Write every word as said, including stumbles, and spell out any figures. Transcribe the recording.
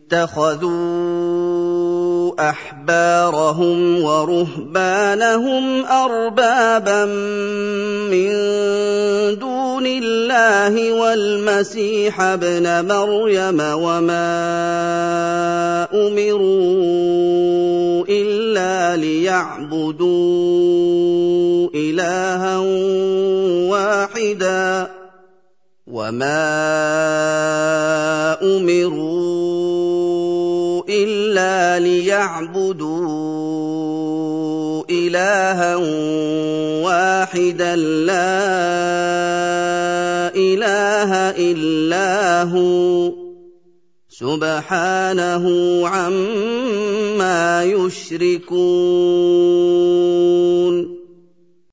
اتَّخَذُوا أَحْبَارَهُمْ وَرُهْبَانَهُمْ أَرْبَابًا مِّن دُونِ اللَّهِ وَالْمَسِيحَ ابْنَ مَرْيَمَ وَمَا أُمِرُوا إِلَّا لِيَعْبُدُوا إِلَٰهًا وَاحِدًا وَمَا أُمِرُوا إِلَّا لِيَعْبُدُوا إِلَٰهًا وَاحِدًا لَّا إِلَٰهَ إِلَّا هُوَ سُبْحَانَهُ عَمَّا يُشْرِكُونَ